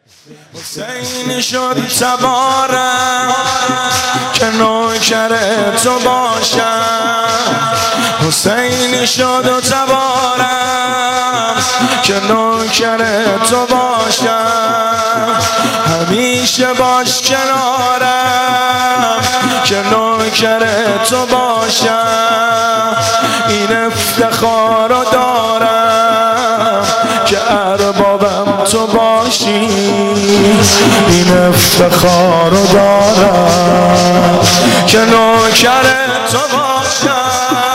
حسین شد تبارم که نوکر تو باشم. حسین شد تبارم که نوکر تو باشم. همیشه باش کنارم که نوکر تو باشم. این افتخار رو دارم که اربابم تو باشی. این افتخار رو دارم که نوکر تو باشم.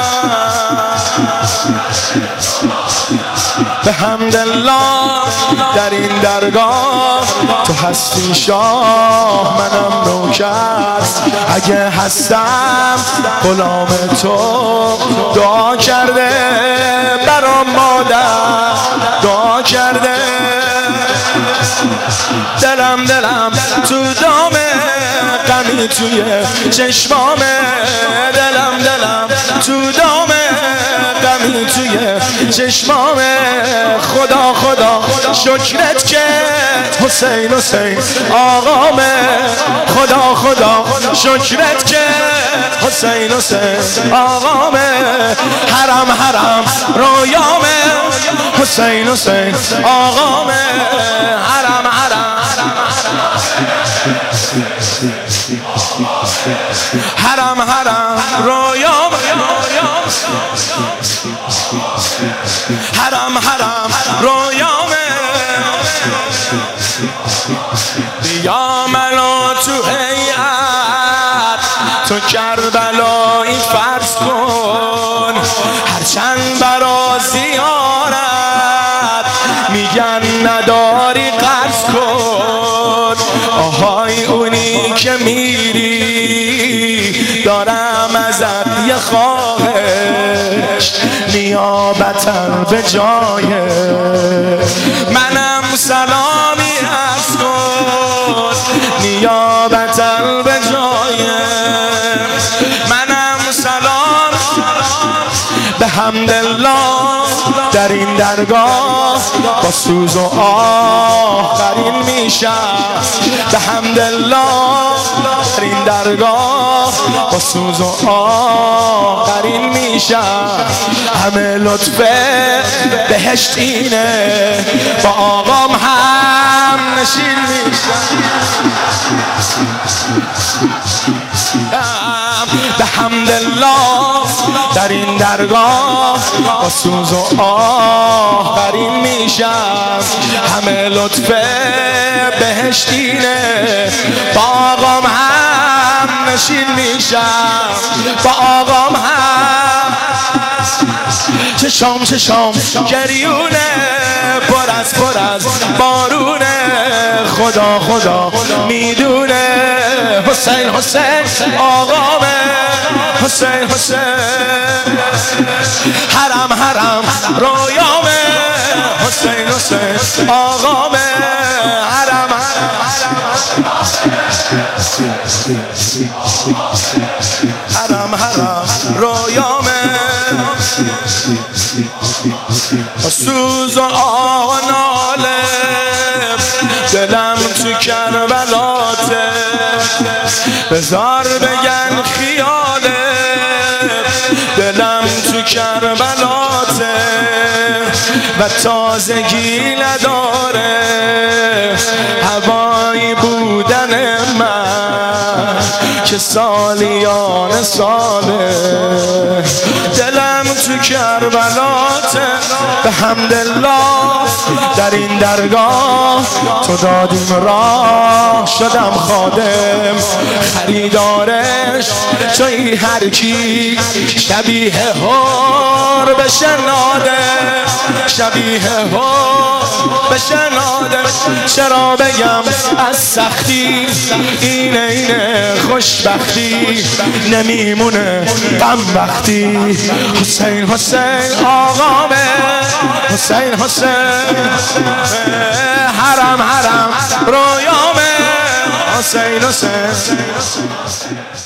به حمدالله در این درگاه تو هستی شاه، منم نوکر. اگه هستم غلام تو، دعا کرده برام مادر، دعا کرده. دلم تو دامه، غمی توی چشمامه. دلم تو دامه، غمی توی چشمامه. خدا شکرت که حسین آقامه. خدا شکرت که حسین آقامه. حرم رویامه. حسین آقامه. حرم رویام. حرم رویامه. بیا منو تو هیئت تو کربلایی فرض کن. هرچند برا زیارت میگن نداری قرض کن. آهای اونی که میری دارم ازت یه خواهش، نیابتاً به جای منم سلامی عرض کن. نیابتاً به جای منم سلام. به حمدالله در این درگاه با سوز و آه قرین میشم. به حمدالله در این درگاه با سوز و آه قرین میشم. همه لطف بهشت اینه، با آقام هم نشین میشم. به حمدالله در این درگاه با سوز و آه قرین میشم. همه لطف بهشتینه، با آقام هم نشین میشم. با آقام هم چشام گریونه، پر از بارونه. خدا میدونه حسین آقامه. حسین حرم رویامه. حسین آقامه. حرم رویامه. سوز و آه و ناله، دلم تو کربلاته. بذار بگن خیاله، دلم تو کربلاته. و تازگی نداره هوایی بودن من که سالیان ساله. دلم تو کربلاته. به حمدالله در این درگاه تو دادیم راه، شدم خادم خریدارش. توی هر کی شبیه هور بشناده، شبیه هور بشناده. چرا بگم از سختی، اینه خوشبختی. نمیمونه غم وقتی حسین آقامه. حسین حرم رویامه. حسین